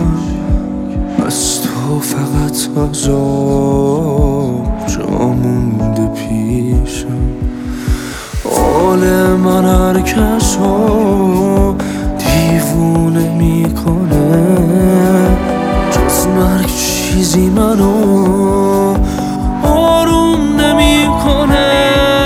از تو فقط عذاب جا مونده پیشم. حال من هر کس رو دیوونه میکنه، جز مرگ چیزی منو آروم نمیکنه.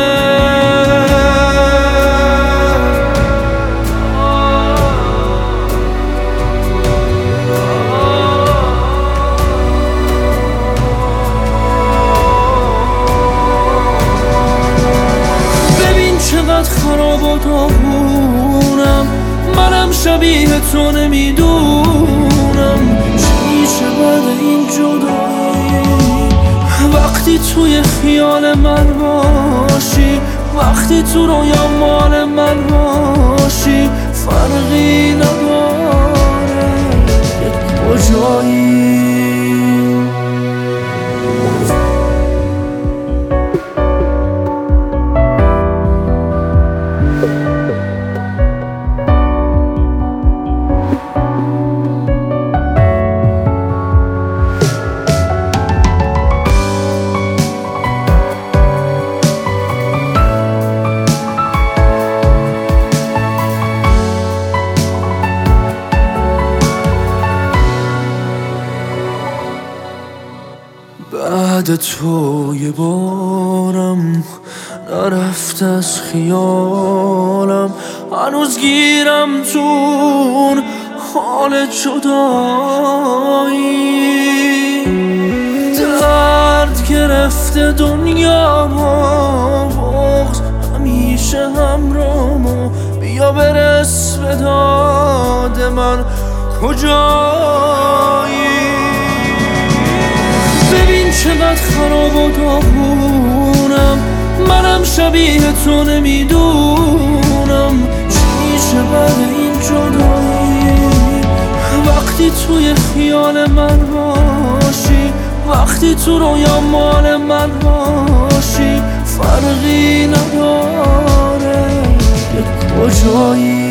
چقدر خراب و داغونم، منم شبیه تو نمیدونم. چی میشه بعد این جدایی؟ وقتی توی خیال من باشی، وقتی تو رویا مال من باشی، فرقی نداره یه کجایی. بعد تو یه بارم نرفت از خیالم، هنوز گیرم تون حال جدایی. درد گرفته دنیا ما، بغض همیشه همراهمو، بیا برس به داد من کجایی. ببین چقدر خراب و داغونم، منم شبیه تو نمیدونم. چی میشه بعد این جدایی؟ وقتی توی خیال من باشی، وقتی تو رویا مال من باشی، فرقی نداره یه کجایی.